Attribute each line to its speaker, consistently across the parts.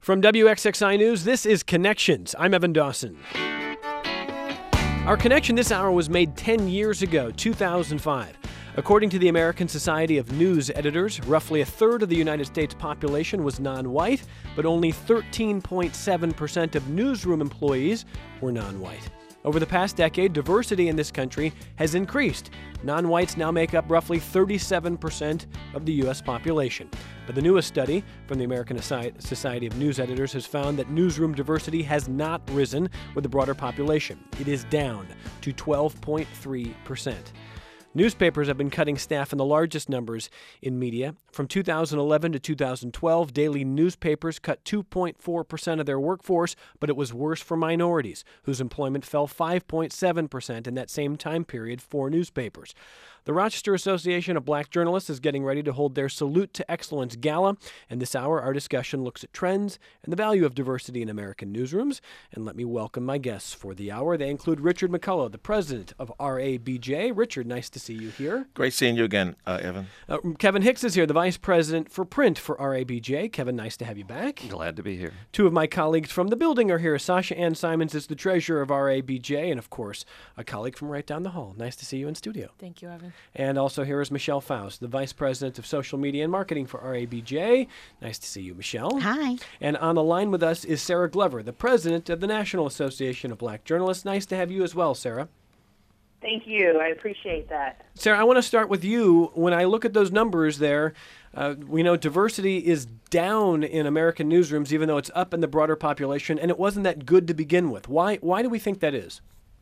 Speaker 1: From WXXI News, this is Connections. I'm Evan Dawson. Our connection this hour was made 10 years ago, 2005. According to the American Society of News Editors, roughly a third of the United States population was non-white, but only 13.7% of newsroom employees were non-white. Over the past decade, diversity in this country has increased. Non-whites now make up roughly 37% of the U.S. population. But the newest study from the American Society of News Editors has found that newsroom diversity has not risen with the broader population. It is down to 12.3%. Newspapers have been cutting staff in the largest numbers in media. From 2011 to 2012, daily newspapers cut 2.4% of their workforce, but it was worse for minorities, whose employment fell 5.7% in that same time period for newspapers. The Rochester Association of Black Journalists is getting ready to hold their Salute to Excellence Gala, and this hour our discussion looks at trends and the value of diversity in American newsrooms. And let me welcome my guests for the hour. They include Richard McCullough, the president of RABJ. Richard, nice to see you here.
Speaker 2: Great seeing you again, Evan.
Speaker 1: Kevin Hicks is here, the vice president for print for RABJ. Kevin, nice to have you back.
Speaker 3: Glad to be here.
Speaker 1: Two of my colleagues from the building are here. Sasha Ann Simons is the treasurer of RABJ, and of course, a colleague from right down the hall. Nice to see you in studio.
Speaker 4: Thank you, Evan.
Speaker 1: And also here is Michelle Faust, the Vice President of Social Media and Marketing for RABJ. Nice to see you, Michelle.
Speaker 5: Hi.
Speaker 1: And on the line with us is Sarah Glover, the President of the National Association of Black Journalists. Nice to have you as well, Sarah.
Speaker 6: Thank you. I appreciate that.
Speaker 1: Sarah, I want to start with you. When I look at those numbers there, we know diversity is down in American newsrooms, even though it's up in the broader population, and it wasn't that good to begin with. Why do we think that is?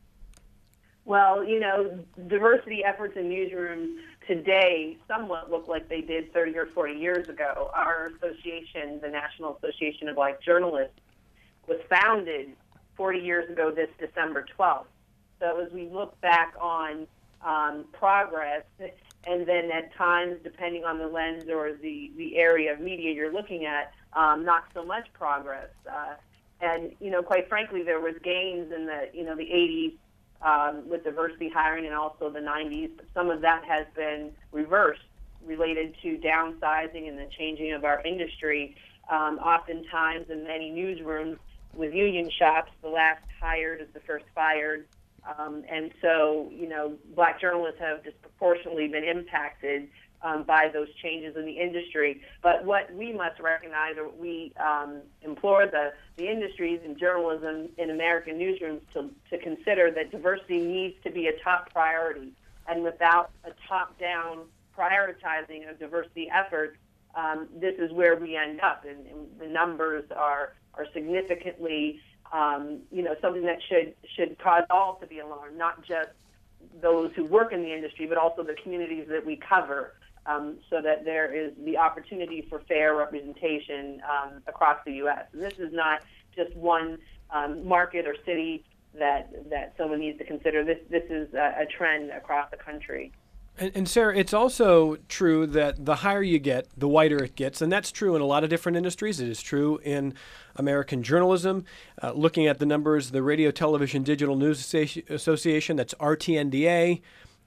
Speaker 6: Well, diversity efforts in newsrooms today somewhat look like they did 30 or 40 years ago. Our association, the National Association of Black Journalists, was founded 40 years ago this December 12th. So as we look back on progress, and then at times, depending on the lens or the area of media you're looking at, not so much progress. And quite frankly, there was gains in the 80s. With diversity hiring and also the 90s, some of that has been reversed related to downsizing and the changing of our industry. Oftentimes in many newsrooms with union shops, the last hired is the first fired. And so, black journalists have disproportionately been impacted by those changes in the industry. But what we must recognize, or we implore the industries and journalism in American newsrooms to consider that diversity needs to be a top priority. And without a top-down prioritizing of diversity efforts, this is where we end up. And the numbers are significantly, something that should cause all to be alarmed, not just those who work in the industry, but also the communities that we cover. So that there is the opportunity for fair representation across the U.S. And this is not just one market or city that someone needs to consider. This is a trend across the country.
Speaker 1: And Sarah, it's also true that the higher you get, the whiter it gets, and that's true in a lot of different industries. It is true in American journalism. Looking at the numbers, the Radio, Television, Digital News Association, that's RTNDA,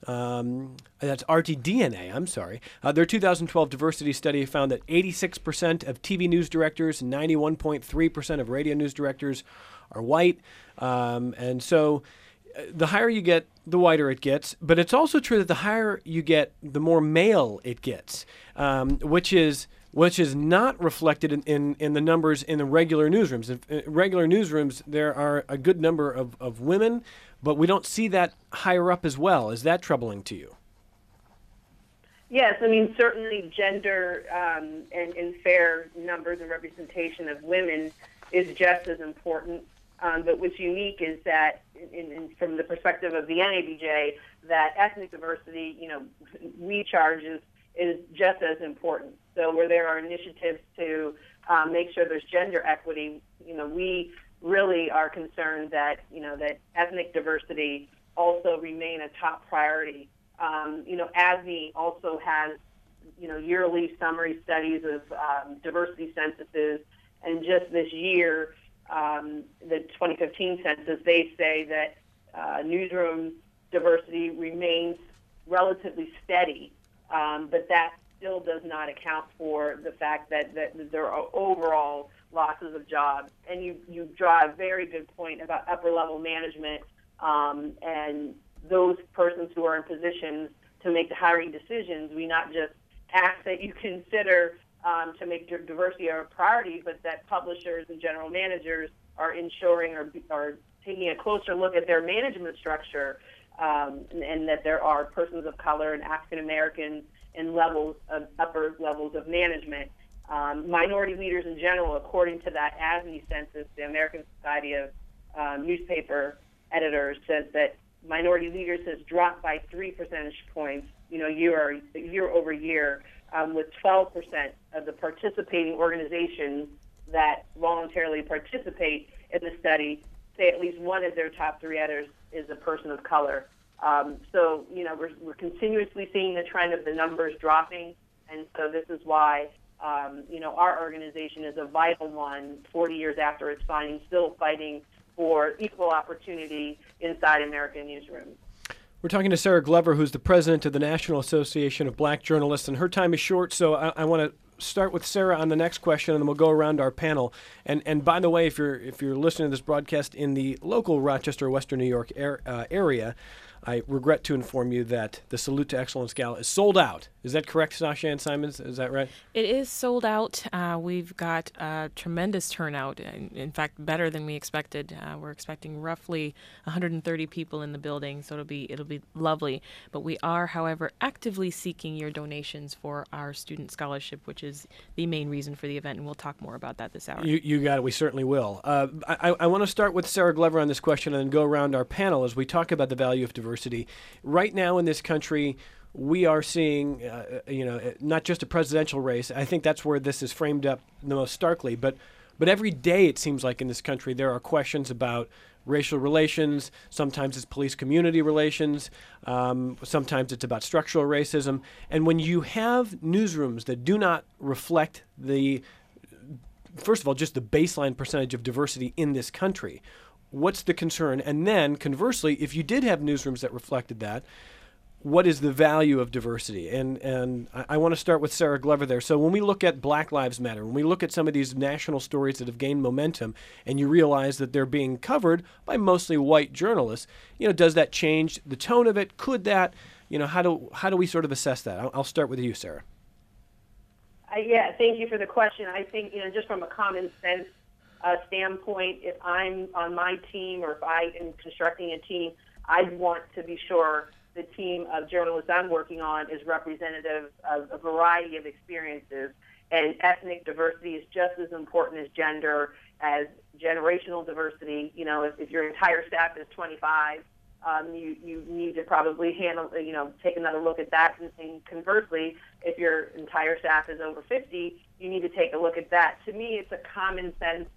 Speaker 1: that's RTDNA, I'm sorry. Their 2012 diversity study found that 86% of TV news directors and 91.3% of radio news directors are white. And so the higher you get, the whiter it gets. But it's also true that the higher you get, the more male it gets, which is not reflected in the numbers in the regular newsrooms. In regular newsrooms, there are a good number of women, but we don't see that higher up as well. Is that troubling to you?
Speaker 6: Yes, certainly gender and fair numbers and representation of women is just as important. But what's unique is that, from the perspective of the NABJ, that ethnic diversity, we charge is just as important. So where there are initiatives to make sure there's gender equity, we really are concerned that, that ethnic diversity also remain a top priority. ASME also has, yearly summary studies of diversity censuses, and just this year, the 2015 census, they say that newsroom diversity remains relatively steady, but that still does not account for the fact that there are overall losses of jobs. And you draw a very good point about upper-level management and those persons who are in positions to make the hiring decisions. We not just ask that you consider to make diversity a priority, but that publishers and general managers are ensuring or taking a closer look at their management structure, and that there are persons of color and African Americans in upper levels of management. Minority leaders in general, according to that ASME census, the American Society of Newspaper Editors, says that minority leaders has dropped by 3 percentage points, year over year, with 12% of the participating organizations that voluntarily participate in the study say at least one of their top 3 editors is a person of color. So we're continuously seeing the trend of the numbers dropping, and so this is why our organization is a vital one 40 years after its finding, still fighting for equal opportunity inside American newsrooms.
Speaker 1: We're talking to Sarah Glover, who's the president of the National Association of Black Journalists, and her time is short, so I want to start with Sarah on the next question, and then we'll go around our panel. And by the way, if you're listening to this broadcast in the local Rochester, Western New York area, I regret to inform you that the Salute to Excellence Gala is sold out. Is that correct, Sasha Ann Simons? Is that right?
Speaker 2: It is sold out. We've got a tremendous turnout. In fact, better than we expected. We're expecting roughly 130 people in the building, so it'll be lovely. But we are, however, actively seeking your donations for our student scholarship, which is the main reason for the event, and we'll talk more about that this hour.
Speaker 1: You got it. We certainly will. I want to start with Sarah Glover on this question and then go around our panel as we talk about the value of diversity. Right now in this country, we are seeing, not just a presidential race. I think that's where this is framed up the most starkly. But every day it seems like in this country there are questions about racial relations. Sometimes it's police-community relations. Sometimes it's about structural racism. And when you have newsrooms that do not reflect first of all, just the baseline percentage of diversity in this country, what's the concern? And then, conversely, if you did have newsrooms that reflected that, what is the value of diversity? And I want to start with Sarah Glover there. So when we look at Black Lives Matter, when we look at some of these national stories that have gained momentum, and you realize that they're being covered by mostly white journalists, does that change the tone of it? Could that, how do we sort of assess that? I'll start with you, Sarah.
Speaker 6: Yeah, thank you for the question. I think, just from a common sense standpoint, if I'm on my team or if I am constructing a team, I'd want to be sure the team of journalists I'm working on is representative of a variety of experiences. And ethnic diversity is just as important as gender, as generational diversity. If your entire staff is 25, you need to probably take another look at that. And conversely, if your entire staff is over 50, you need to take a look at that. To me, it's a common sense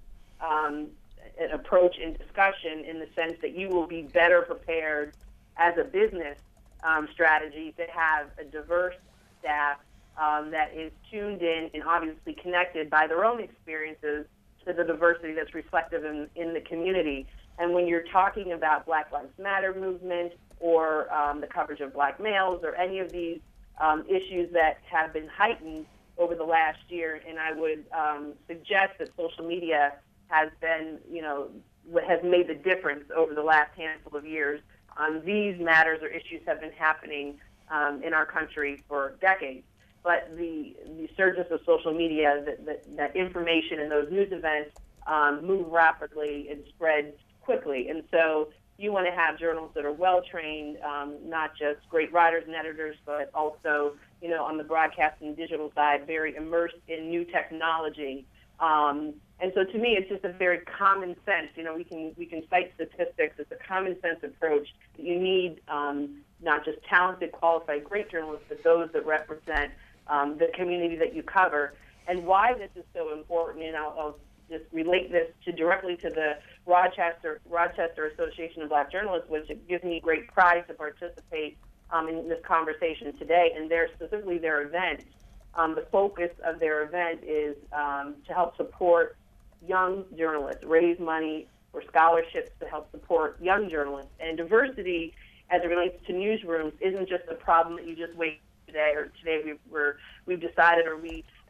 Speaker 6: approach and discussion, in the sense that you will be better prepared as a business strategy to have a diverse staff that is tuned in and obviously connected by their own experiences to the diversity that's reflective in the community. And when you're talking about Black Lives Matter movement or the coverage of black males or any of these issues that have been heightened over the last year, and I would suggest that social media has been, what has made the difference over the last handful of years. These matters or issues have been happening in our country for decades. But the resurgence of social media, that information and those news events move rapidly and spread quickly. And so you want to have journalists that are well-trained, not just great writers and editors, but also, on the broadcast and digital side, very immersed in new technology. And so to me, it's just a very common sense. We can cite statistics. It's a common sense approach that you need, not just talented, qualified, great journalists, but those that represent the community that you cover. And why this is so important, and I'll just relate this directly to the Rochester Association of Black Journalists, which it gives me great pride to participate in this conversation today, and specifically their event. The focus of their event is to help support young journalists, raise money for scholarships to help support young journalists. And diversity, as it relates to newsrooms, isn't just a problem that you just wait today, or today we've decided, or we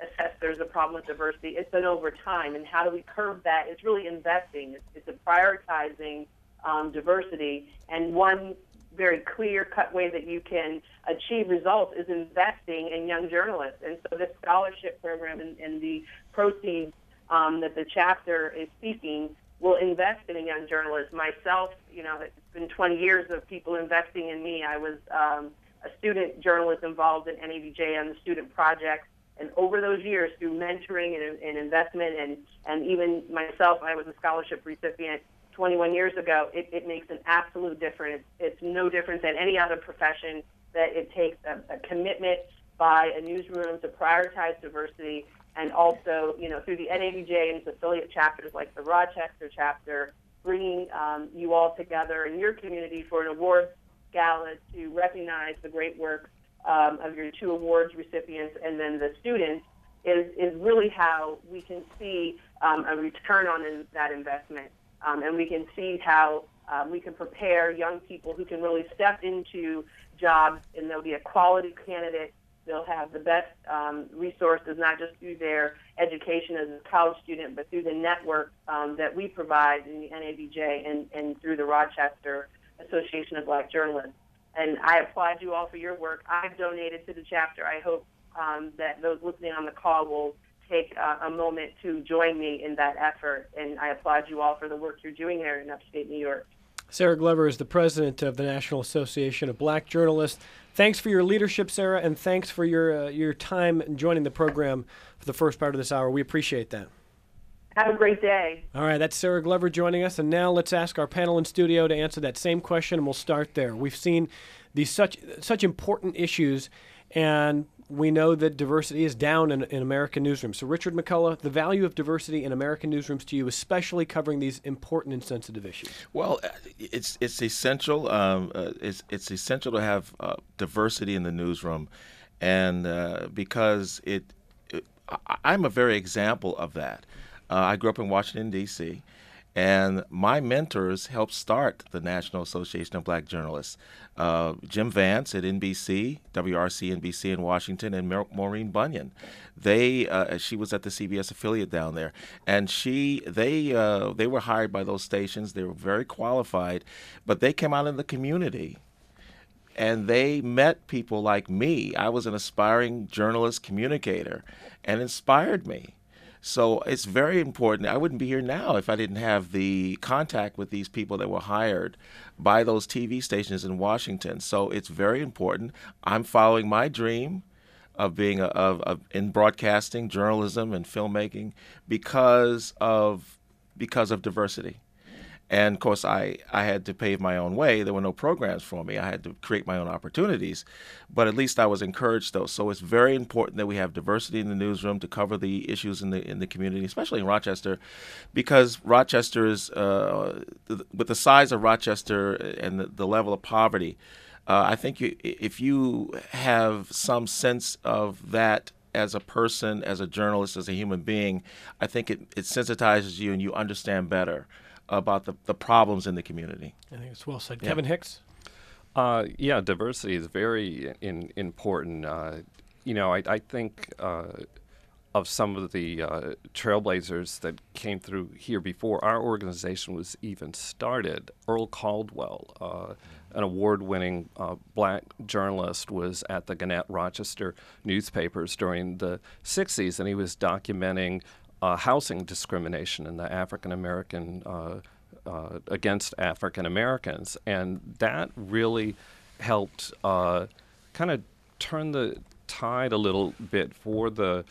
Speaker 6: assess there's a problem with diversity. It's been over time. And how do we curb that? It's really investing. It's a prioritizing diversity. And one very clear-cut way that you can achieve results is investing in young journalists. And so this scholarship program and the proceeds that the chapter is seeking will invest in a young journalist. Myself, it's been 20 years of people investing in me. I was a student journalist involved in NABJ on the student project. And over those years, through mentoring and investment, and even myself, I was a scholarship recipient 21 years ago, it makes an absolute difference. It's no different than any other profession, that it takes a commitment by a newsroom to prioritize diversity, and also, through the NABJ and its affiliate chapters like the Rochester chapter, bringing you all together in your community for an awards gala to recognize the great work of your 2 awards recipients and then the students is really how we can see a return on that investment. And we can see how we can prepare young people who can really step into jobs, and they'll be a quality candidate. They'll have the best resources, not just through their education as a college student, but through the network that we provide in the NABJ and through the Rochester Association of Black Journalists. And I applaud you all for your work. I've donated to the chapter. I hope that those listening on the call will take a moment to join me in that effort. And I applaud you all for the work you're doing there in upstate New York.
Speaker 1: Sarah Glover is the president of the National Association of Black Journalists. Thanks for your leadership, Sarah, and thanks for your time joining the program for the first part of this hour. We appreciate that.
Speaker 6: Have a great day.
Speaker 1: All right, that's Sarah Glover joining us. And now let's ask our panel in studio to answer that same question, and we'll start there. We've seen these such important issues, and we know that diversity is down in American newsrooms. So, Richard McCullough, the value of diversity in American newsrooms to you, especially covering these important and sensitive issues.
Speaker 3: Well, it's essential. It's essential to have diversity in the newsroom, and because I'm a very example of that. I grew up in Washington, D.C., and my mentors helped start the National Association of Black Journalists. Jim Vance at NBC, WRC NBC in Washington, and Maureen Bunyan. She was at the CBS affiliate down there, and they were hired by those stations. They were very qualified, but they came out in the community, and they met people like me. I was an aspiring journalist communicator, and inspired me. So it's very important. I wouldn't be here now if I didn't have the contact with these people that were hired by those TV stations in Washington. So it's very important. I'm following my dream of being in broadcasting, journalism, and filmmaking because of diversity. And, of course, I had to pave my own way. There were no programs for me. I had to create my own opportunities. But at least I was encouraged, though. So it's very important that we have diversity in the newsroom to cover the issues in the community, especially in Rochester, because Rochester is, with the size of Rochester and the level of poverty, I think if you have some sense of that as a person, as a journalist, as a human being, I think it sensitizes you and you understand better about the problems in the community.
Speaker 1: I think it's well said.
Speaker 3: Yeah.
Speaker 1: Kevin Hicks?
Speaker 4: Diversity is very important. I think of some of the trailblazers that came through here before our organization was even started. Earl Caldwell, an award-winning black journalist, was at the Gannett Rochester newspapers during the 60s, and he was documenting housing discrimination in the African American against African Americans, and that really helped kind of turn the tide a little bit for the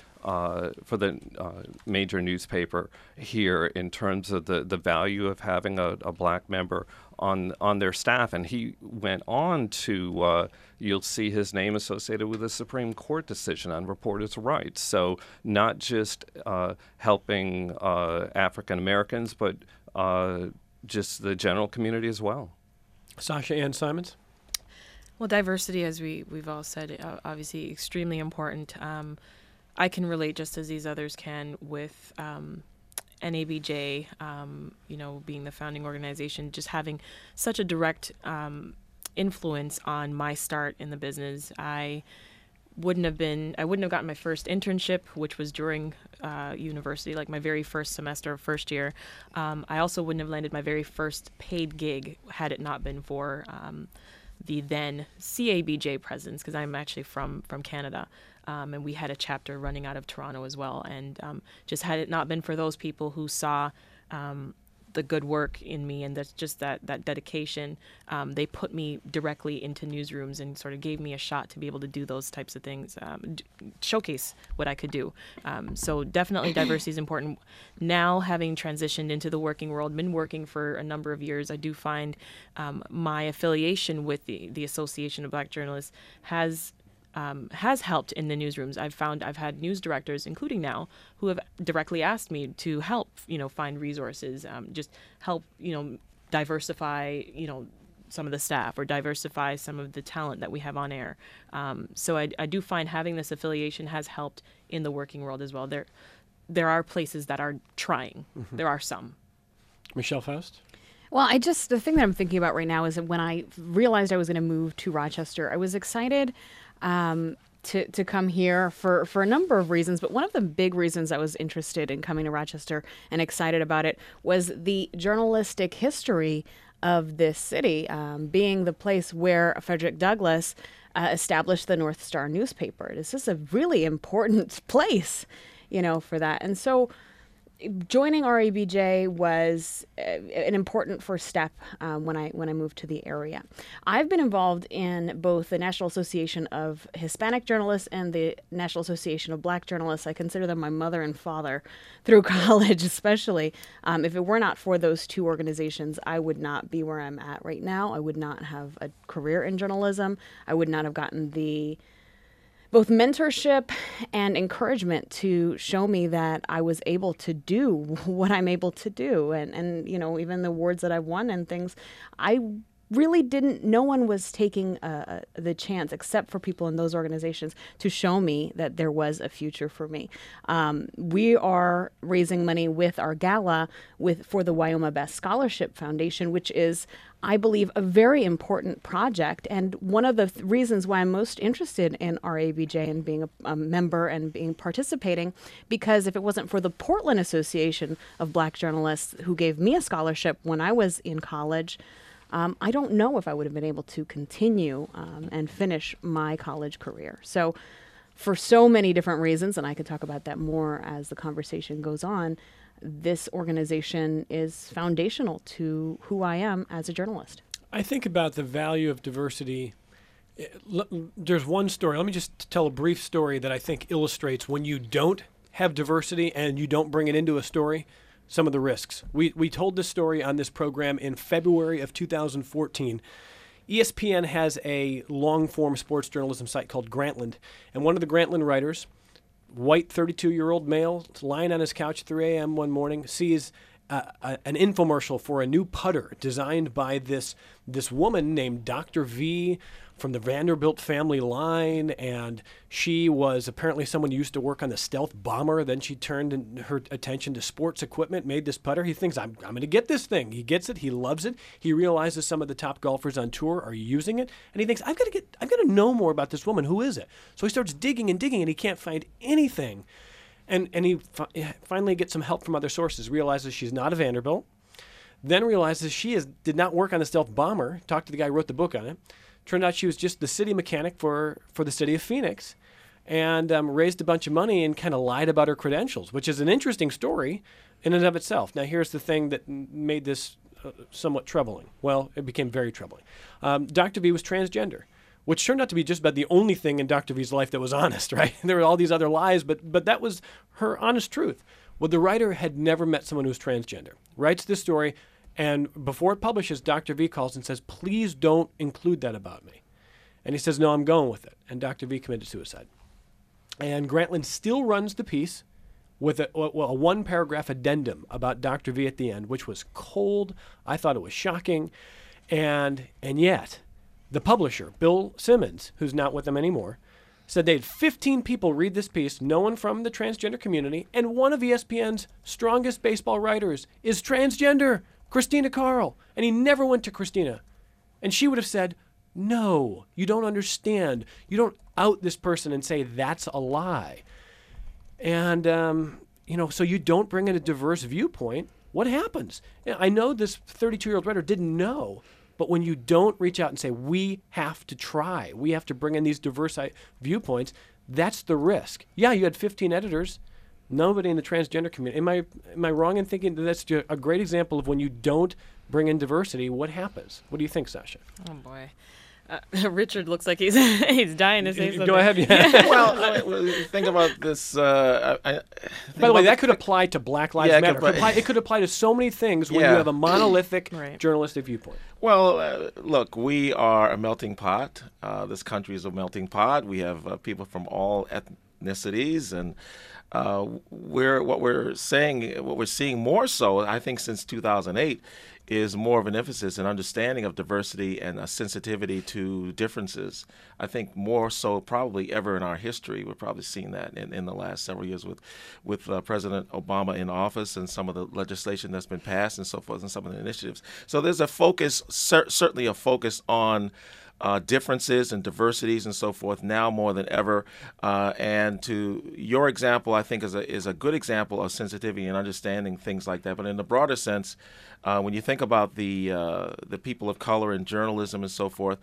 Speaker 4: major newspaper here in terms of the value of having a black member on their staff. And he went on to you'll see his name associated with a Supreme Court decision on reporters' rights. So not just helping African Americans, but just the general community as well.
Speaker 1: Sasha Ann Simons?
Speaker 2: Well, diversity, as we've all said, obviously extremely important. I can relate just as these others can with NABJ, being the founding organization, just having such a direct influence on my start in the business. I wouldn't have gotten my first internship, which was during university, like my very first semester of first year. I also wouldn't have landed my very first paid gig had it not been for the then CABJ presence, because I'm actually from Canada. And we had a chapter running out of Toronto as well. And just had it not been for those people who saw the good work in me and that's just that dedication, they put me directly into newsrooms and sort of gave me a shot to be able to do those types of things, showcase what I could do. So definitely diversity is important. Now, having transitioned into the working world, been working for a number of years, I do find my affiliation with the Association of Black Journalists has helped in the newsrooms. I've had news directors, including now, who have directly asked me to help, find resources, just help, diversify, some of the staff or diversify some of the talent that we have on air. So I do find having this affiliation has helped in the working world as well. There are places that are trying. Mm-hmm. There are some.
Speaker 1: Michelle Faust?
Speaker 5: Well, the thing that I'm thinking about right now is that when I realized I was going to move to Rochester, I was excited to come here for a number of reasons. But one of the big reasons I was interested in coming to Rochester and excited about it was the journalistic history of this city, being the place where Frederick Douglass established the North Star newspaper. This is a really important place, for that. And so joining RABJ was an important first step when I moved to the area. I've been involved in both the National Association of Hispanic Journalists and the National Association of Black Journalists. I consider them my mother and father through college, especially. If it were not for those two organizations, I would not be where I'm at right now. I would not have a career in journalism. I would not have gotten both mentorship and encouragement to show me that I was able to do what I'm able to do. And even the awards that I've won and things, I really no one was taking the chance, except for people in those organizations, to show me that there was a future for me. We are raising money with our gala for the Wyoma Best Scholarship Foundation, which is, I believe, a very important project. And one of the reasons why I'm most interested in RABJ and being a member and participating, because if it wasn't for the Portland Association of Black Journalists, who gave me a scholarship when I was in college, I don't know if I would have been able to continue and finish my college career. So for so many different reasons, and I could talk about that more as the conversation goes on, this organization is foundational to who I am as a journalist.
Speaker 1: I think about the value of diversity. There's one story. Let me just tell a brief story that I think illustrates when you don't have diversity and you don't bring it into a story, some of the risks. We told this story on this program in February of 2014. ESPN has a long-form sports journalism site called Grantland, and one of the Grantland writers, white 32-year-old male, lying on his couch at 3 a.m. one morning, sees an infomercial for a new putter designed by this woman named Dr. V from the Vanderbilt family line, and she was apparently someone who used to work on the stealth bomber. Then she turned her attention to sports equipment, made this putter. He thinks, I'm going to get this thing. He gets it. He loves it. He realizes some of the top golfers on tour are using it, and he thinks, I've got to know more about this woman. Who is it? So he starts digging and digging, and he can't find anything. And he finally gets some help from other sources, realizes she's not a Vanderbilt, then realizes she did not work on the stealth bomber, talked to the guy who wrote the book on it. Turned out she was just the city mechanic for the city of Phoenix, and raised a bunch of money and kind of lied about her credentials, which is an interesting story in and of itself. Now, here's the thing that made this somewhat troubling. Well, it became very troubling. Dr. V was transgender, which turned out to be just about the only thing in Dr. V's life that was honest, right? There were all these other lies, but that was her honest truth. Well, the writer had never met someone who was transgender. Writes this story, and before it publishes, Dr. V calls and says, please don't include that about me. And he says, no, I'm going with it. And Dr. V committed suicide. And Grantland still runs the piece with a one-paragraph addendum about Dr. V at the end, which was cold. I thought it was shocking. And yet, the publisher, Bill Simmons, who's not with them anymore, said they had 15 people read this piece, no one from the transgender community, and one of ESPN's strongest baseball writers is transgender, Christina Carl. And he never went to Christina. And she would have said, No, you don't understand. You don't out this person and say that's a lie. And, so you don't bring in a diverse viewpoint. What happens? I know this 32-year-old writer didn't know, but when you don't reach out and say, we have to try, we have to bring in these diverse viewpoints, that's the risk. Yeah, you had 15 editors. Nobody in the transgender community. Am I wrong in thinking that that's a great example of when you don't bring in diversity, what happens? What do you think, Sasha?
Speaker 2: Oh, boy. Richard looks like he's he's dying to say something.
Speaker 1: Go ahead. Yeah.
Speaker 3: Well, think about this.
Speaker 1: By the way, that could apply to Black Lives Matter. It could apply to so many things when you have a monolithic journalistic viewpoint.
Speaker 3: Well, look, we are a melting pot. This country is a melting pot. We have people from all ethnicities, and what we're seeing more so, I think, since 2008, is more of an emphasis and understanding of diversity and a sensitivity to differences. I think more so probably ever in our history. We're probably seeing that in the last several years with President Obama in office and some of the legislation that's been passed and so forth and some of the initiatives. So there's a focus, certainly a focus on differences and diversities and so forth now more than ever. And to your example, I think is a good example of sensitivity and understanding things like that. But in the broader sense, when you think about the people of color in journalism and so forth,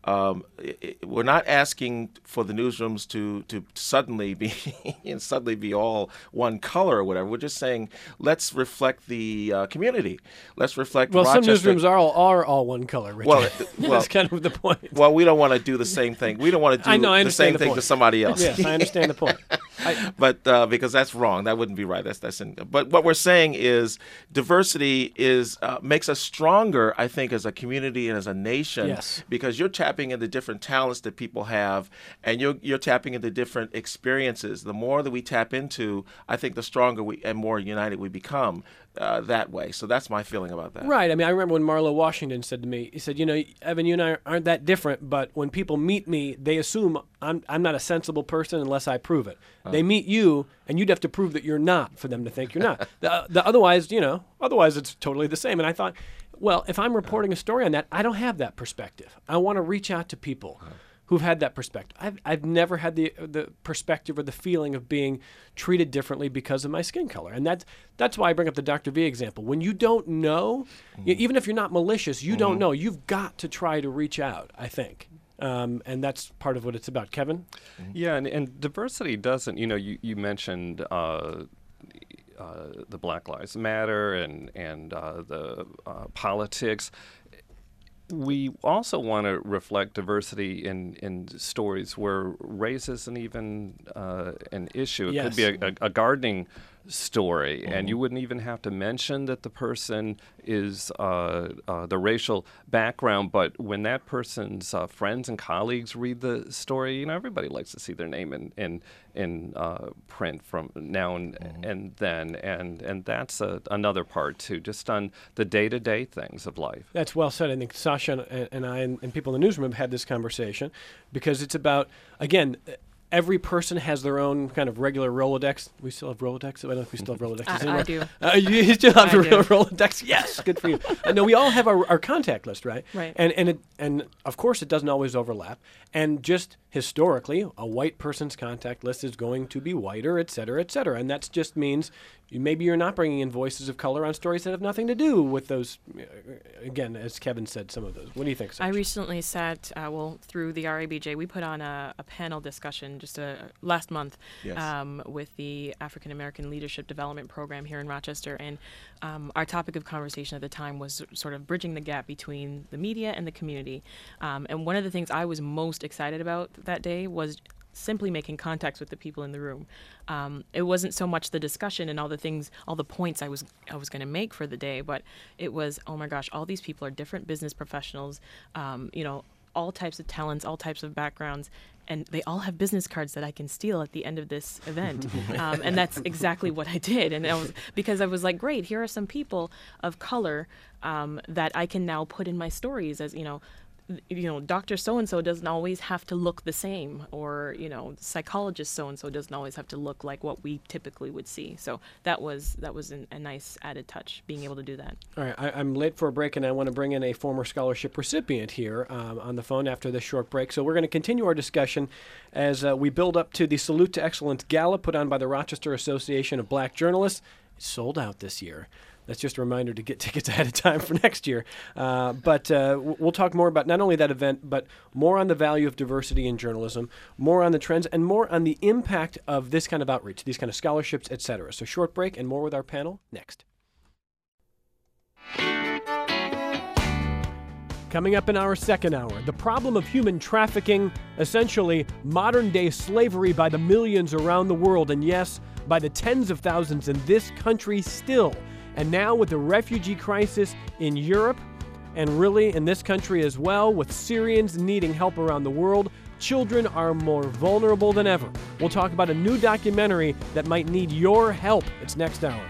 Speaker 3: we're not asking for the newsrooms to suddenly be all one color or whatever. We're just saying let's reflect the community. Let's reflect.
Speaker 1: Well,
Speaker 3: Rochester.
Speaker 1: Some newsrooms are all one color, Richard. Well, that's kind of the point.
Speaker 3: Well, we don't want to do the same thing. We don't want to do the same thing to somebody else.
Speaker 1: Yes, I understand the point.
Speaker 3: But because that's wrong, that wouldn't be right. But what we're saying is diversity makes us stronger, I think, as a community and as a nation.
Speaker 1: Yes.
Speaker 3: Because you're tapping into different talents that people have, and you're tapping into different experiences. The more that we tap into, I think the stronger and more united we become that way. So that's my feeling about that.
Speaker 1: Right. I mean, I remember when Marlo Washington said to me, he said, Evan, you and I aren't that different, but when people meet me, they assume I'm not a sensible person unless I prove it. They meet you, and you'd have to prove that you're not for them to think you're not. Otherwise it's totally the same. And I thought, well, if I'm reporting a story on that, I don't have that perspective. I want to reach out to people who've had that perspective. I've never had the perspective or the feeling of being treated differently because of my skin color. And that's why I bring up the Dr. V example. When you don't know, even if you're not malicious, you don't know. You've got to try to reach out, I think. And that's part of what it's about. Kevin?
Speaker 4: Yeah, and diversity doesn't, you mentioned the Black Lives Matter and the politics. We also want to reflect diversity in stories where race isn't even an issue. It could be a gardening story, and you wouldn't even have to mention that the person is the racial background. But when that person's friends and colleagues read the story, everybody likes to see their name in print from now and then, and that's another part too, just on the day-to-day things of life.
Speaker 1: That's well said. I think Sasha and I and people in the newsroom have had this conversation because it's about, again, every person has their own kind of regular Rolodex. We still have Rolodex? I don't know if we still have Rolodex.
Speaker 2: I do.
Speaker 1: You still have Rolodex? Yes, good for you. No, we all have our contact list, right?
Speaker 2: Right.
Speaker 1: And of course, it doesn't always overlap. And just historically, a white person's contact list is going to be whiter, et cetera, et cetera. And that just means maybe you're not bringing in voices of color on stories that have nothing to do with those, again, as Kevin said, some of those. What do you think, Sasha?
Speaker 2: I recently sat, through the RABJ, we put on a panel discussion just last month with the African American Leadership Development Program here in Rochester. And our topic of conversation at the time was sort of bridging the gap between the media and the community. And one of the things I was most excited about that day was simply making contacts with the people in the room. It wasn't so much the discussion and all the points I was going to make for the day, but it was, oh my gosh, all these people are different business professionals, all types of talents, all types of backgrounds, and they all have business cards that I can steal at the end of this event. And that's exactly what I did. And because I was like, great, here are some people of color that I can now put in my stories as, Doctor so-and-so doesn't always have to look the same, or, psychologist so-and-so doesn't always have to look like what we typically would see. So that was a nice added touch, being able to do that.
Speaker 1: All right, I'm late for a break, and I want to bring in a former scholarship recipient here on the phone after this short break. So we're going to continue our discussion as we build up to the Salute to Excellence Gala put on by the Rochester Association of Black Journalists. It's sold out this year. That's just a reminder to get tickets ahead of time for next year. But we'll talk more about not only that event, but more on the value of diversity in journalism, more on the trends, and more on the impact of this kind of outreach, these kind of scholarships, etc. So short break and more with our panel next. Coming up in our second hour, the problem of human trafficking, essentially modern-day slavery by the millions around the world, and yes, by the tens of thousands in this country still. And now with the refugee crisis in Europe, and really in this country as well, with Syrians needing help around the world, children are more vulnerable than ever. We'll talk about a new documentary that might need your help. It's next hour.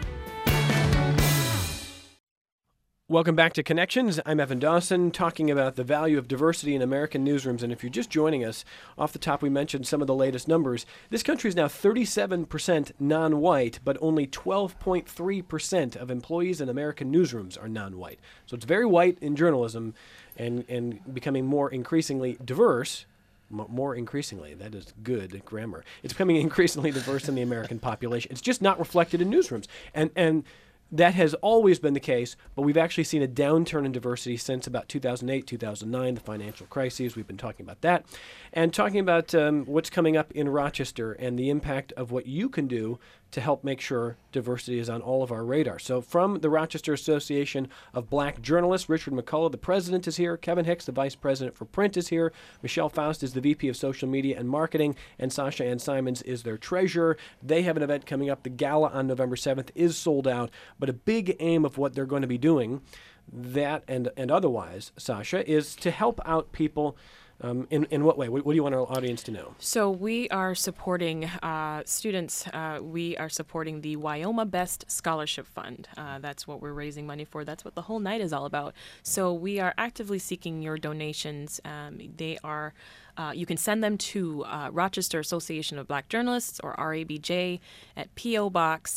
Speaker 1: Welcome back to Connections. I'm Evan Dawson, talking about the value of diversity in American newsrooms. And if you're just joining us, off the top we mentioned some of the latest numbers. This country is now 37% non-white, but only 12.3% of employees in American newsrooms are non-white. So it's very white in journalism and becoming more increasingly diverse. More increasingly, that is good grammar. It's becoming increasingly diverse in the American population. It's just not reflected in newsrooms. And that has always been the case, but we've actually seen a downturn in diversity since about 2008, 2009, the financial crises. We've been talking about that. And talking about what's coming up in Rochester and the impact of what you can do to help make sure diversity is on all of our radar. So from the Rochester Association of Black Journalists, Richard McCullough, the president, is here. Kevin Hicks, the vice president for print, is here. Michelle Faust is the VP of social media and marketing, and Sasha Ann Simons is their treasurer. They have an event coming up. The gala on November 7th is sold out, but a big aim of what they're going to be doing, that and otherwise, Sasha, is to help out people. In what way? What do you want our audience to know?
Speaker 2: So we are supporting students. We are supporting the Wyoma Best Scholarship Fund. That's what we're raising money for. That's what the whole night is all about. So we are actively seeking your donations. They are. You can send them to Rochester Association of Black Journalists, or RABJ, at P.O. Box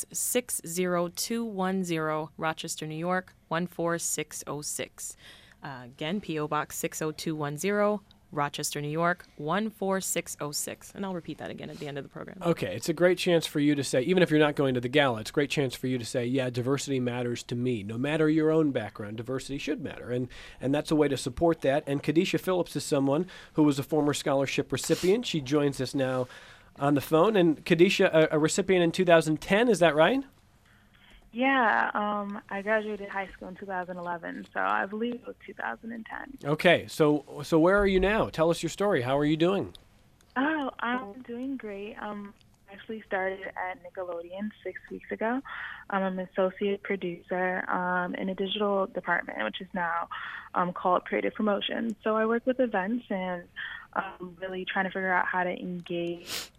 Speaker 2: 60210, Rochester, New York 14606. Again, P.O. Box 60210, Rochester, New York 14606. And I'll repeat that again at the end of the program.
Speaker 1: Okay, it's a great chance for you to say, even if you're not going to the gala, it's a great chance for you to say, yeah, diversity matters to me. No matter your own background, diversity should matter. And that's a way to support that. And Kadisha Phillips is someone who was a former scholarship recipient. She joins us now on the phone. And Kadisha, a recipient in 2010, is that right?
Speaker 7: Yeah, I graduated high school in 2011, so I believe it was 2010.
Speaker 1: Okay, so where are you now? Tell us your story. How are you doing?
Speaker 7: Oh, I'm doing great. I actually started at Nickelodeon 6 weeks ago. I'm an associate producer in a digital department, which is now called Creative Promotion. So I work with events and really trying to figure out how to engage,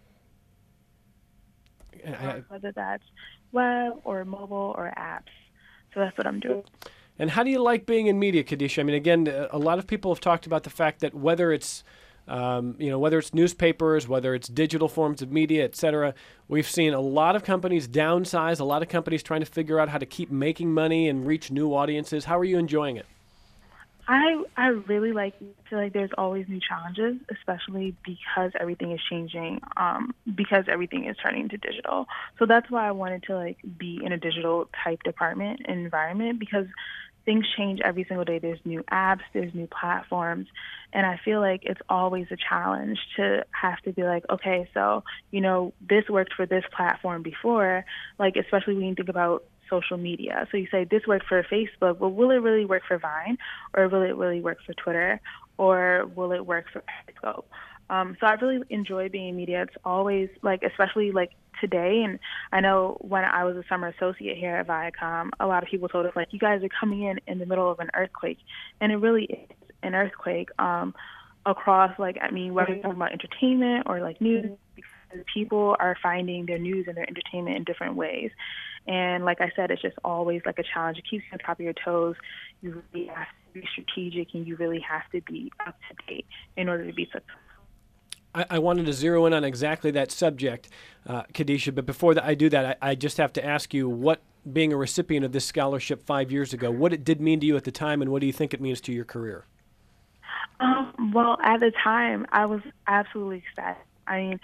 Speaker 7: whether that's web or mobile or apps. So that's what I'm doing.
Speaker 1: And how do you like being in media, Kadisha? I mean, again, a lot of people have talked about the fact that whether it's whether it's newspapers, whether it's digital forms of media, et cetera, we've seen a lot of companies downsize, a lot of companies trying to figure out how to keep making money and reach new audiences. How are you enjoying it?
Speaker 7: I really feel like there's always new challenges, especially because everything is changing, because everything is turning to digital. So that's why I wanted to be in a digital type department environment, because things change every single day. There's new apps, there's new platforms, and I feel like it's always a challenge to have to be like, okay, so, this worked for this platform before, especially when you think about social media. So you say this worked for Facebook, but will it really work for Vine, or will it really work for Twitter, or will it work for Periscope? So I really enjoy being in media. It's always especially today, and I know when I was a summer associate here at Viacom, a lot of people told us you guys are coming in the middle of an earthquake, and it really is an earthquake across whether you're talking about entertainment or news, because people are finding their news and their entertainment in different ways. And like I said, it's just always a challenge. It keeps you on top of your toes. You really have be strategic and you really have to be up to date in order to be successful.
Speaker 1: I wanted to zero in on exactly that subject, Khadisha, but before I do that, I just have to ask you what being a recipient of this scholarship 5 years ago, what it did mean to you at the time, and what do you think it means to your career?
Speaker 7: Well, at the time, I was absolutely ecstatic. I mean,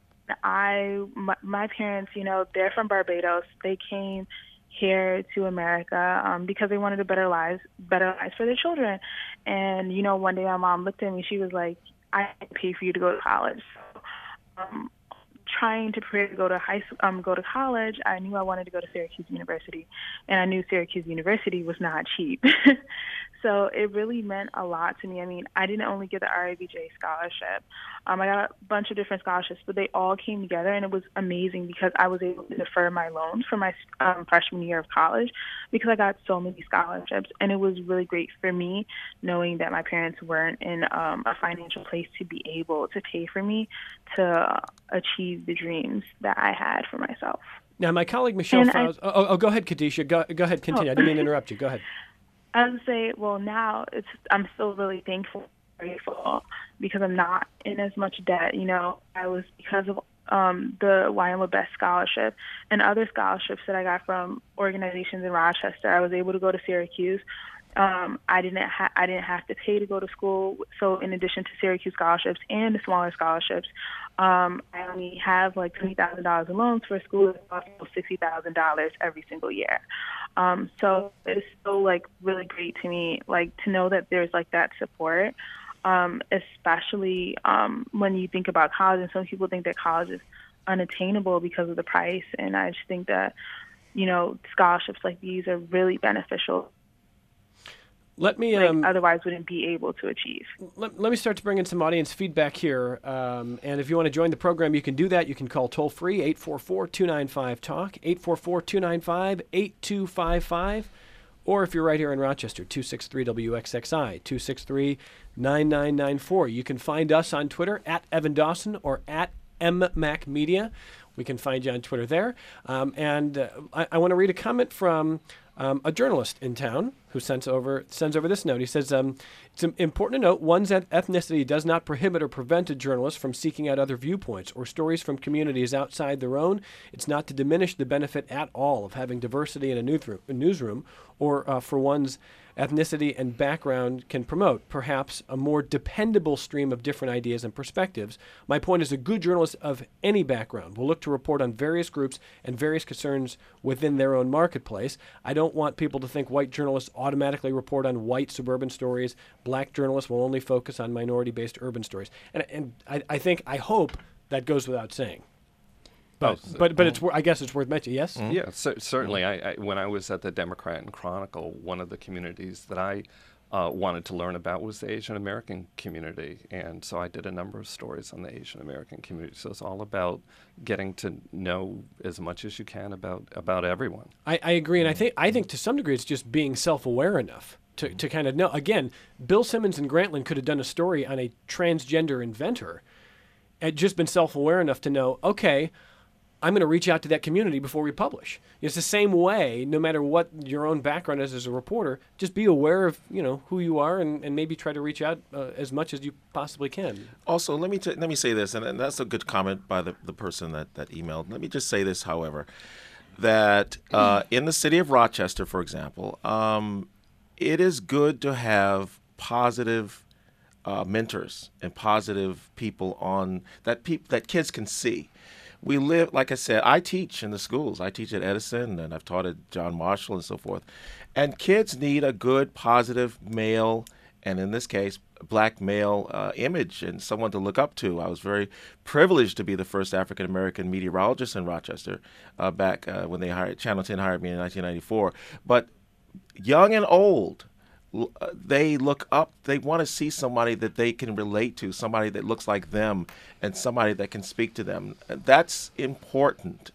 Speaker 7: my parents, they're from Barbados. They came here to America because they wanted a better lives for their children. And, one day my mom looked at me, she was like, I didn't pay for you to go to college. So, trying to prepare to go to college, I knew I wanted to go to Syracuse University, and I knew Syracuse University was not cheap. So it really meant a lot to me. I mean, I didn't only get the RABJ scholarship. I got a bunch of different scholarships, but they all came together, and it was amazing because I was able to defer my loans for my freshman year of college because I got so many scholarships, and it was really great for me knowing that my parents weren't in a financial place to be able to pay for me to achieve the dreams that I had for myself.
Speaker 1: Now, my colleague Michelle Fowles. Go ahead, Khadisha. Go ahead, continue. I didn't mean to interrupt you. Go ahead.
Speaker 7: I would say, well, now I'm still really thankful, grateful, because I'm not in as much debt. I was because of the YMO Best Scholarship and other scholarships that I got from organizations in Rochester. I was able to go to Syracuse. I didn't have to pay to go to school. So in addition to Syracuse scholarships and the smaller scholarships, I only have like $20,000 in loans for a school that costs $60,000 every single year. So it's still like really great to me, like to know that there's like that support, especially when you think about college. And some people think that college is unattainable because of the price. And I just think that, scholarships like these are really beneficial.
Speaker 1: Let me
Speaker 7: otherwise wouldn't be able to achieve.
Speaker 1: Let me start to bring in some audience feedback here. And if you want to join the program, you can do that. You can call toll-free, 844-295-TALK, 844-295-8255. Or if you're right here in Rochester, 263-WXXI, 263-9994. You can find us on Twitter, at Evan Dawson or at MMacMedia. We can find you on Twitter there. And I want to read a comment from a journalist in town who sends over this note. He says, it's important to note one's ethnicity does not prohibit or prevent a journalist from seeking out other viewpoints or stories from communities outside their own. It's not to diminish the benefit at all of having diversity in a newsroom or for one's ethnicity and background can promote, perhaps a more dependable stream of different ideas and perspectives. My point is a good journalist of any background will look to report on various groups and various concerns within their own marketplace. I don't want people to think white journalists automatically report on white suburban stories. Black journalists will only focus on minority-based urban stories. And I hope that goes without saying. But I guess it's worth mentioning. Yes.
Speaker 4: Mm-hmm. Yeah, certainly. I when I was at the Democrat and Chronicle, one of the communities that I wanted to learn about was the Asian American community, and so I did a number of stories on the Asian American community. So it's all about getting to know as much as you can about everyone.
Speaker 1: I agree, and I think to some degree it's just being self-aware enough to kind of know. Again, Bill Simmons and Grantland could have done a story on a transgender inventor, and just been self-aware enough to know, okay, I'm going to reach out to that community before we publish. It's the same way, no matter what your own background is as a reporter, just be aware of who you are and maybe try to reach out as much as you possibly can.
Speaker 3: Also, let me say this, and that's a good comment by the person that emailed. Let me just say this, however, that in the city of Rochester, for example, it is good to have positive mentors and positive people on that kids can see. We live, like I said, I teach in the schools. I teach at Edison, and I've taught at John Marshall and so forth. And kids need a good, positive male, and in this case, black male image and someone to look up to. I was very privileged to be the first African-American meteorologist in Rochester back when Channel 10 hired me in 1994. But young and old, they look up, they want to see somebody that they can relate to, somebody that looks like them and somebody that can speak to them. That's important.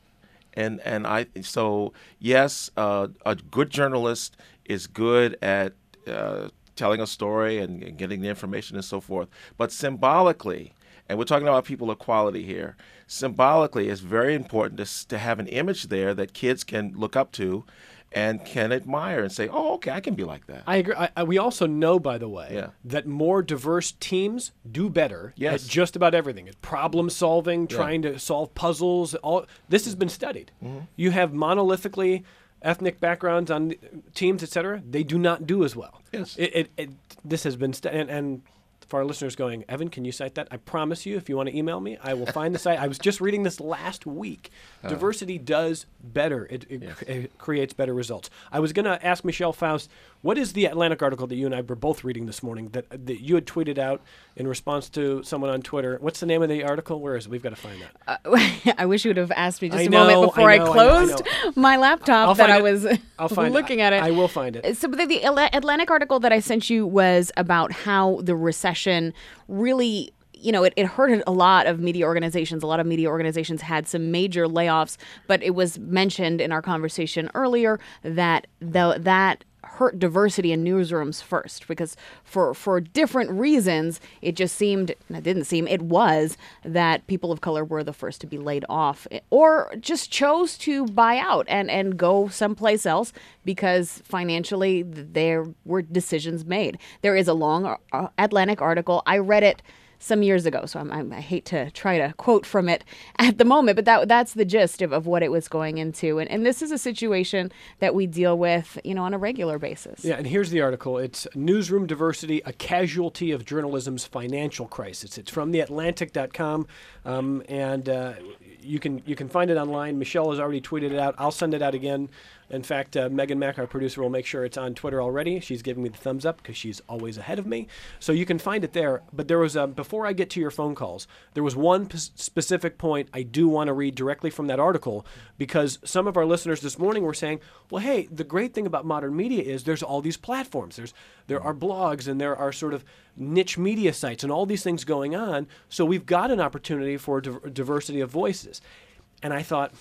Speaker 3: So yes, a good journalist is good at telling a story and getting the information and so forth. But symbolically, and we're talking about people of quality here, symbolically it's very important to have an image there that kids can look up to and can admire and say, oh, okay, I can be like that.
Speaker 1: I agree. We also know, by the way,
Speaker 3: Yeah.
Speaker 1: that more diverse teams do better
Speaker 3: Yes.
Speaker 1: at just about everything. At problem solving, trying to solve puzzles. All this has been studied. You have monolithically ethnic backgrounds on teams, etc. They do not do as well.
Speaker 3: Yes.
Speaker 1: This has been studied, and for our listeners going, Evan, can you cite that? I promise you, if you want to email me, I will find the site. I was just reading this last week. Diversity does better. It creates better results. I was going to ask Michelle Faust, what is the Atlantic article that you and I were both reading this morning that you had tweeted out in response to someone on Twitter? What's the name of the article? Where is it? We've got to find that.
Speaker 5: I wish you would have asked me just
Speaker 1: I
Speaker 5: a
Speaker 1: know,
Speaker 5: moment before
Speaker 1: I
Speaker 5: I
Speaker 1: know,
Speaker 5: closed my laptop that I was
Speaker 1: I'll find
Speaker 5: looking at it.
Speaker 1: I will find it.
Speaker 5: So the Atlantic article that I sent you was about how the recession really, it hurted a lot of media organizations. A lot of media organizations had some major layoffs, but it was mentioned in our conversation earlier that that hurt diversity in newsrooms first, because for different reasons, it was that people of color were the first to be laid off or just chose to buy out and go someplace else because financially there were decisions made. There is a long Atlantic article. I read it some years ago, so I hate to try to quote from it at the moment, but that's the gist of what it was going into. And this is a situation that we deal with, on a regular basis.
Speaker 1: Yeah, and here's the article. It's Newsroom Diversity, a Casualty of Journalism's Financial Crisis. It's from theatlantic.com, and you can find it online. Michelle has already tweeted it out. I'll send it out again. In fact, Megan Mack, our producer, will make sure it's on Twitter already. She's giving me the thumbs up because she's always ahead of me. So you can find it there. But there was, before I get to your phone calls, there was one specific point I do want to read directly from that article, because some of our listeners this morning were saying, well, hey, the great thing about modern media is there's all these platforms. There are blogs and there are sort of niche media sites and all these things going on. So we've got an opportunity for diversity of voices. And I thought,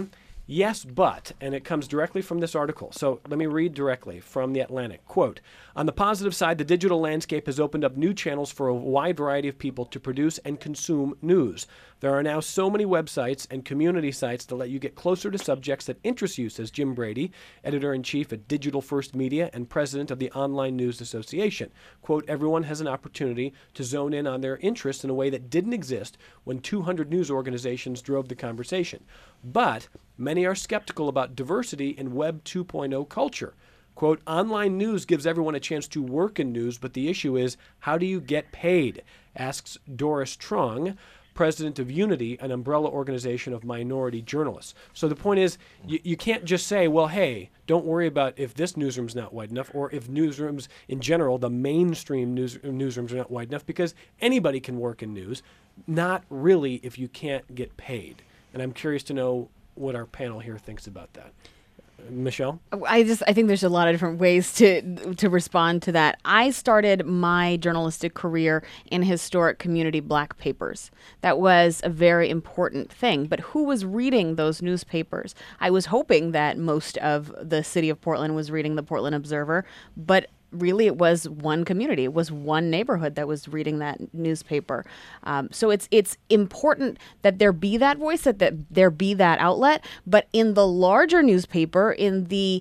Speaker 1: yes, but, and it comes directly from this article. So let me read directly from The Atlantic. Quote, on the positive side, the digital landscape has opened up new channels for a wide variety of people to produce and consume news. There are now so many websites and community sites that let you get closer to subjects that interest you, says Jim Brady, editor-in-chief at Digital First Media and president of the Online News Association. Quote, everyone has an opportunity to zone in on their interests in a way that didn't exist when 200 news organizations drove the conversation. But many are skeptical about diversity in Web 2.0 culture. Quote, online news gives everyone a chance to work in news, but the issue is, how do you get paid? Asks Doris Trong, president of Unity, an umbrella organization of minority journalists. So the point is, you can't just say, well, hey, don't worry about if this newsroom's not wide enough, or if newsrooms in general, the mainstream newsrooms are not wide enough, because anybody can work in news. Not really if you can't get paid. And I'm curious to know what our panel here thinks about that. Michelle?
Speaker 5: I think there's a lot of different ways to respond to that. I started my journalistic career in historic community black papers. That was a very important thing. But who was reading those newspapers? I was hoping that most of the city of Portland was reading the Portland Observer, but really it was one community. It was one neighborhood that was reading that newspaper. So it's important that there be that voice, that there be that outlet. But in the larger newspaper, in the,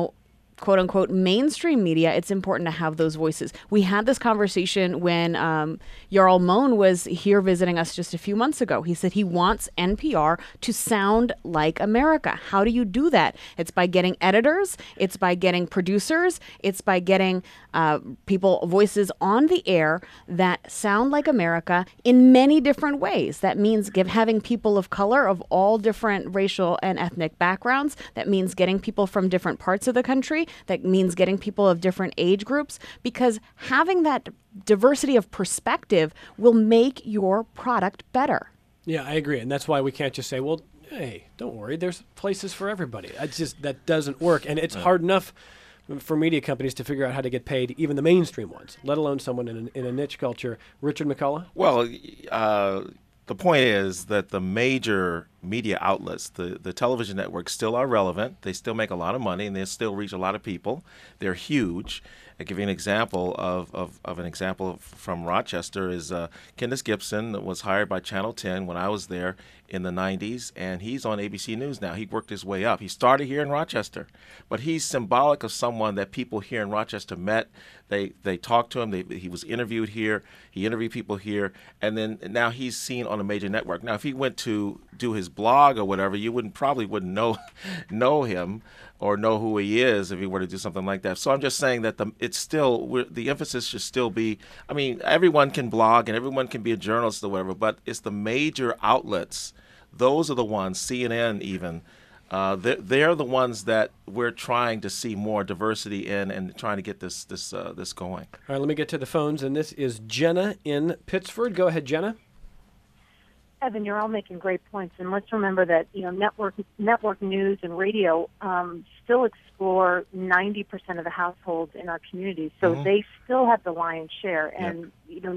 Speaker 5: quote unquote mainstream media, it's important to have those voices. We had this conversation when Jarl Mohn was here visiting us just a few months ago. He said he wants NPR to sound like America. How do you do that? It's by getting editors. It's by getting producers. It's by getting voices on the air that sound like America in many different ways. That means having people of color of all different racial and ethnic backgrounds. That means getting people from different parts of the country. That means getting people of different age groups, because having that diversity of perspective will make your product better.
Speaker 1: Yeah, I agree. And that's why we can't just say, well, hey, don't worry, there's places for everybody. That doesn't work. And it's hard enough for media companies to figure out how to get paid, even the mainstream ones, let alone someone in a niche culture. Richard McCullough?
Speaker 3: Well, the point is that the major media outlets. The television networks still are relevant. They still make a lot of money, and they still reach a lot of people. They're huge. I'll give you an example of an example from Rochester is Candace Gibson that was hired by Channel 10 when I was there in the 90s, and he's on ABC News now. He worked his way up. He started here in Rochester, but he's symbolic of someone that people here in Rochester met. They talked to him. He was interviewed here. He interviewed people here, and then now he's seen on a major network. Now, if he went to do his blog or whatever, you probably wouldn't know him or know who he is if he were to do something like that. So I'm just saying that the emphasis should still be, I mean, everyone can blog and everyone can be a journalist or whatever, but it's the major outlets. Those are the ones, CNN even, they're the ones that we're trying to see more diversity in and trying to get this going.
Speaker 1: All right, let me get to the phones, and this is Jenna in Pittsford. Go ahead, Jenna.
Speaker 8: Evan, you're all making great points, and let's remember that network news and radio still explore 90% of the households in our communities, so they still have the lion's share. And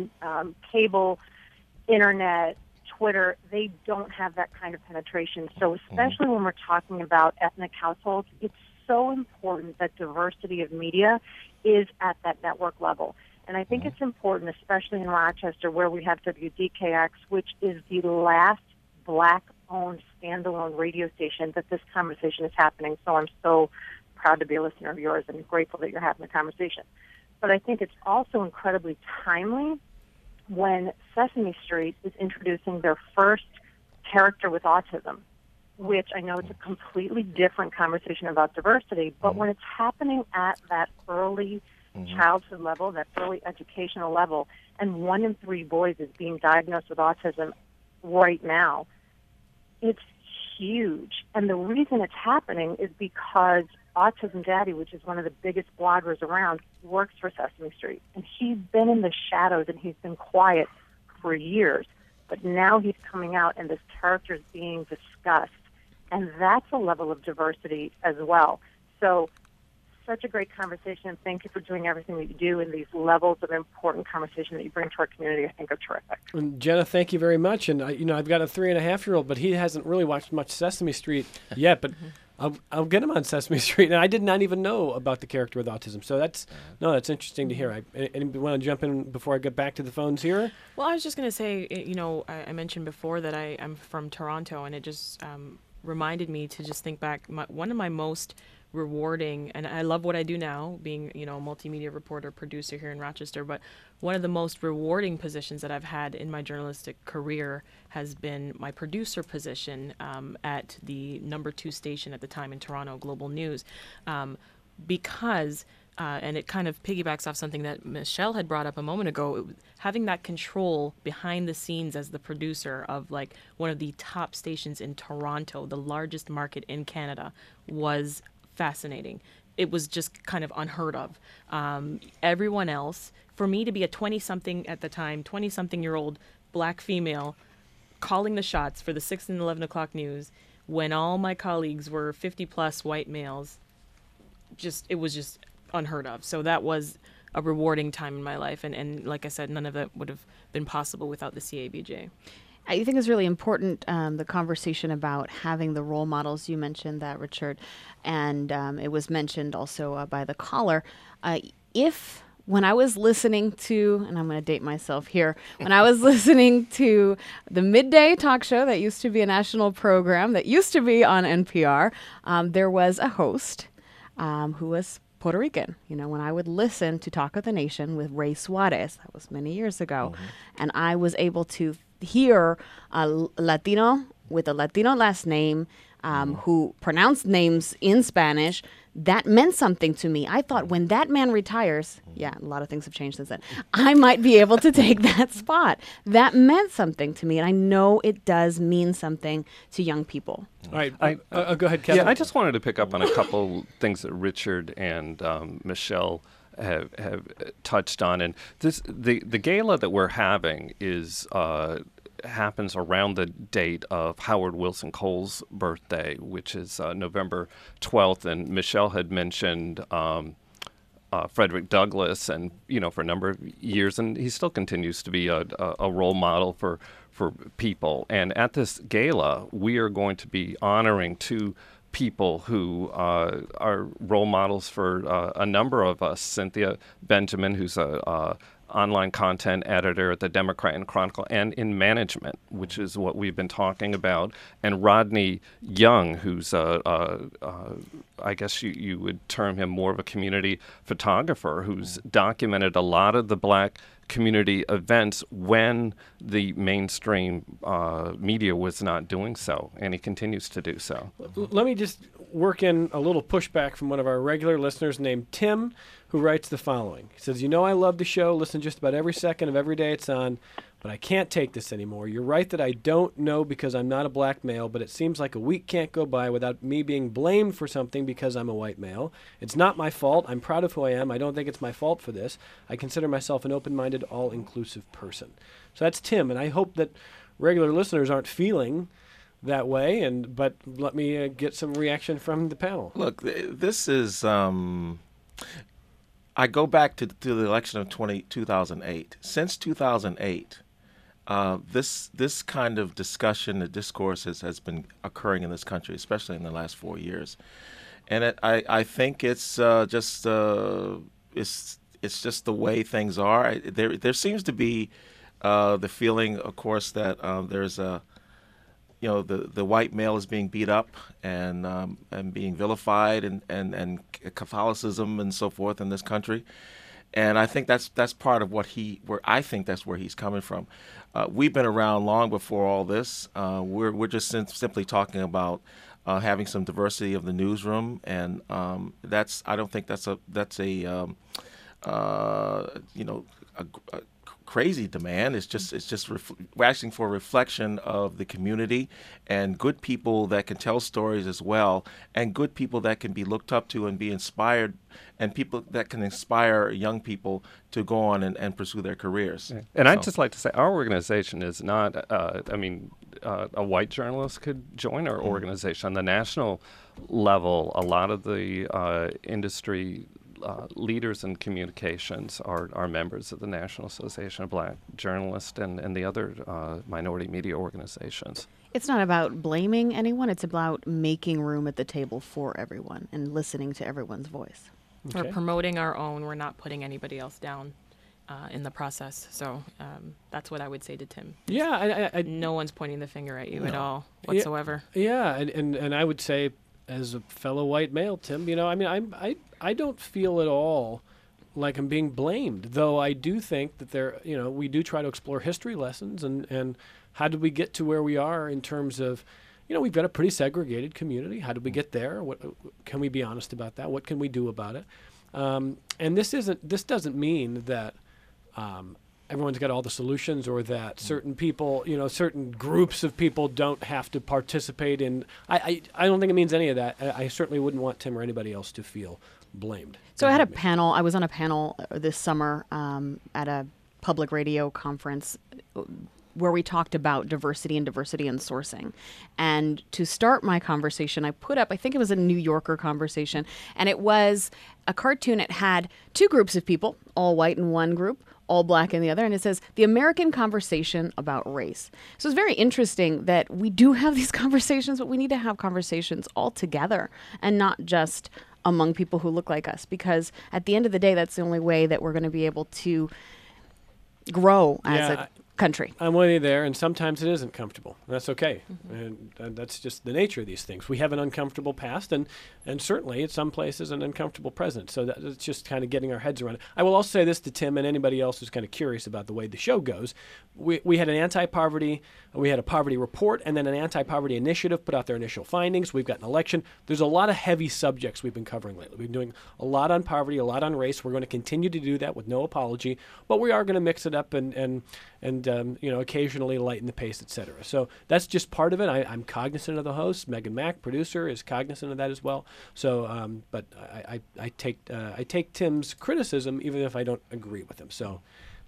Speaker 8: cable, internet, Twitter, they don't have that kind of penetration. So especially when we're talking about ethnic households, it's so important that diversity of media is at that network level. And I think it's important, especially in Rochester, where we have WDKX, which is the last Black-owned standalone radio station, that this conversation is happening. So I'm so proud to be a listener of yours and grateful that you're having the conversation. But I think it's also incredibly timely when Sesame Street is introducing their first character with autism, which I know it's a completely different conversation about diversity, but when it's happening at that early childhood level, that early educational level, and 1 in 3 boys is being diagnosed with autism right now, it's huge. And the reason it's happening is because Autism Daddy, which is one of the biggest bloggers around, works for Sesame Street. And he's been in the shadows and he's been quiet for years. But now he's coming out and this character is being discussed. And that's a level of diversity as well. So such a great conversation, and thank you for doing everything that you do in these levels of important conversation that you bring to our community. I think are terrific.
Speaker 1: And Jenna, thank you very much. And I've got a 3.5-year-old, but he hasn't really watched much Sesame Street yet. But I'll get him on Sesame Street, and I did not even know about the character with autism. So that's interesting to hear. Anybody want to jump in before I get back to the phones here?
Speaker 2: Well, I was just going to say, I mentioned before that I'm from Toronto, and it just reminded me to just think back. One of my most rewarding, and I love what I do now, being a multimedia reporter, producer here in Rochester, but one of the most rewarding positions that I've had in my journalistic career has been my producer position at the number 2 station at the time in Toronto, Global News, because and it kind of piggybacks off something that Michelle had brought up a moment ago, having that control behind the scenes as the producer of like one of the top stations in Toronto, the largest market in Canada, was fascinating. It was just kind of unheard of. Everyone else, for me to be a 20-something-year-old Black female calling the shots for the 6 and 11 o'clock news when all my colleagues were 50-plus white males, it was just unheard of. So that was a rewarding time in my life. And like I said, none of it would have been possible without the CABJ.
Speaker 5: I think it's really important, the conversation about having the role models. You mentioned that, Richard, and it was mentioned also by the caller. When I was listening to, and I'm going to date myself here, when I was listening to the midday talk show that used to be a national program that used to be on NPR, there was a host who was Puerto Rican. When I would listen to Talk of the Nation with Ray Suarez, that was many years ago, and I was able to hear a Latino with a Latino last name who pronounced names in Spanish, that meant something to me. I thought when that man retires, a lot of things have changed since then, I might be able to take that spot. That meant something to me, and I know it does mean something to young people.
Speaker 1: All right, go ahead, Kevin.
Speaker 4: Yeah, I just wanted to pick up on a couple things that Richard and Michelle have touched on, and the gala that we're having happens around the date of Howard Wilson Cole's birthday, which is November 12th, and Michelle had mentioned Frederick Douglass, and for a number of years, and he still continues to be a role model for people. And at this gala, we are going to be honoring two people who are role models for a number of us. Cynthia Benjamin, who's a online content editor at the Democrat and Chronicle and in management, which is what we've been talking about, and Rodney Young, who's I guess you would term him more of a community photographer who's documented a lot of the Black community events when the mainstream media was not doing so, and he continues to do so.
Speaker 1: Let me just work in a little pushback from one of our regular listeners named Tim, who writes the following. He says, I love the show, listen just about every second of every day it's on, but I can't take this anymore. You're right that I don't know because I'm not a black male, but it seems like a week can't go by without me being blamed for something because I'm a white male. It's not my fault. I'm proud of who I am. I don't think it's my fault for this. I consider myself an open-minded, all-inclusive person. So that's Tim, and I hope that regular listeners aren't feeling that way, but let me get some reaction from the panel.
Speaker 3: Look, this is... I go back to the election of 2008. Since 2008, this kind of discussion, the discourse has been occurring in this country, especially in the last 4 years, and I think it's just the way things are. There seems to be the feeling, of course, that there's a the white male is being beat up and being vilified and Catholicism and so forth in this country, and I think that's part of I think that's where he's coming from. We've been around long before all this. We're just simply talking about having some diversity of the newsroom, and I don't think that's a crazy demand. It's just we're asking for a reflection of the community and good people that can tell stories as well, and good people that can be looked up to and be inspired, and people that can inspire young people to go on and pursue their careers.
Speaker 4: And I'd just like to say our organization is not, a white journalist could join our organization. On the national level, a lot of the industry leaders in communications are members of the National Association of Black Journalists and the other minority media organizations.
Speaker 5: It's not about blaming anyone. It's about making room at the table for everyone and listening to everyone's voice.
Speaker 2: Okay. We're promoting our own. We're not putting anybody else down in the process. So that's what I would say to Tim.
Speaker 1: Yeah.
Speaker 2: No one's pointing the finger at you at all whatsoever.
Speaker 1: Yeah. And I would say, as a fellow white male, Tim, I don't feel at all like I'm being blamed, though I do think that we do try to explore history lessons and how did we get to where we are in terms of, we've got a pretty segregated community. How did we get there? What can we be honest about that? What can we do about it? And this doesn't mean that everyone's got all the solutions or that certain people, certain groups of people don't have to participate in. I don't think it means any of that. I certainly wouldn't want Tim or anybody else to feel blamed.
Speaker 5: So I had a panel. I was on a panel this summer at a public radio conference where we talked about diversity and sourcing. And to start my conversation, I put up, I think it was a New Yorker conversation, and it was a cartoon. It had two groups of people, all white in one group, all black in the other, and it says, the American conversation about race. So it's very interesting that we do have these conversations, but we need to have conversations all together and not just among people who look like us, because at the end of the day, that's the only way that we're going to be able to grow as a country.
Speaker 1: I'm with you there, and sometimes it isn't comfortable. That's okay, and that's just the nature of these things. We have an uncomfortable past, and certainly at some places an uncomfortable present. So that's just kind of getting our heads around it. I will also say this to Tim and anybody else who's kind of curious about the way the show goes. We had a poverty report, and then an anti-poverty initiative put out their initial findings. We've got an election. There's a lot of heavy subjects we've been covering lately. We've been doing a lot on poverty, a lot on race. We're going to continue to do that with no apology, but we are going to mix it up and occasionally lighten the pace, etc. So that's just part of it. I'm cognizant of the host. Megan Mack, producer, is cognizant of that as well. So, but I take Tim's criticism even if I don't agree with him. So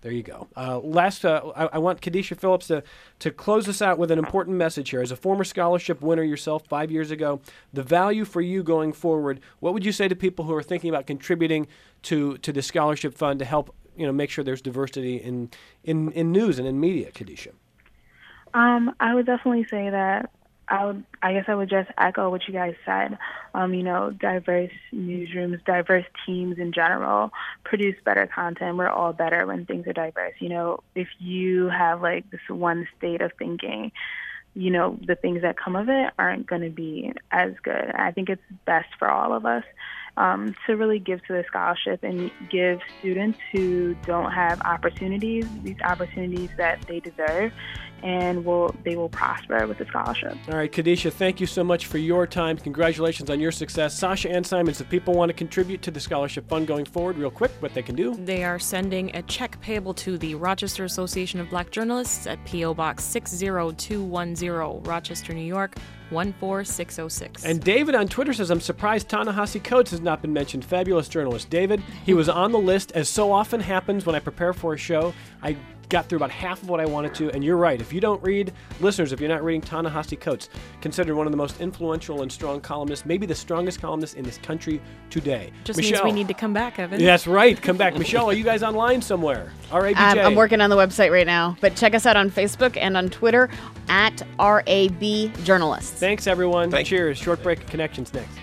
Speaker 1: There you go. Last, I want Kadisha Phillips to close us out with an important message here. As a former scholarship winner yourself 5 years ago, the value for you going forward, what would you say to people who are thinking about contributing to the scholarship fund to help make sure there's diversity in news and in media, Kadisha?
Speaker 7: I would definitely say that I guess I would just echo what you guys said. Diverse newsrooms, diverse teams in general produce better content. We're all better when things are diverse. If you have like this one state of thinking, the things that come of it aren't going to be as good. I think it's best for all of us to really give to the scholarship and give students who don't have opportunities, these opportunities that they deserve, and they will prosper with the scholarship.
Speaker 1: All right, Kadisha, thank you so much for your time. Congratulations on your success. Sasha and Simons, if people want to contribute to the scholarship fund going forward, real quick, what they can do?
Speaker 2: They are sending a check payable to the Rochester Association of Black Journalists at P.O. Box 60210, Rochester, New York, 14606.
Speaker 1: And David on Twitter says, I'm surprised Ta-Nehisi Coates has not been mentioned. Fabulous journalist. David, he was on the list. As so often happens when I prepare for a show, I got through about half of what I wanted to, and you're right. If you don't read, listeners, if you're not reading Ta-Nehisi Coates, considered one of the most influential and strong columnists, maybe the strongest columnist in this country today.
Speaker 2: Just
Speaker 1: Michelle,
Speaker 2: means we need to come back, Evan.
Speaker 1: That's right. Come back. Michelle, are you guys online somewhere? RABJ.
Speaker 5: I'm working on the website right now, but check us out on Facebook and on Twitter at RAB Journalists.
Speaker 1: Thanks, everyone. Cheers. Short break of Connections next.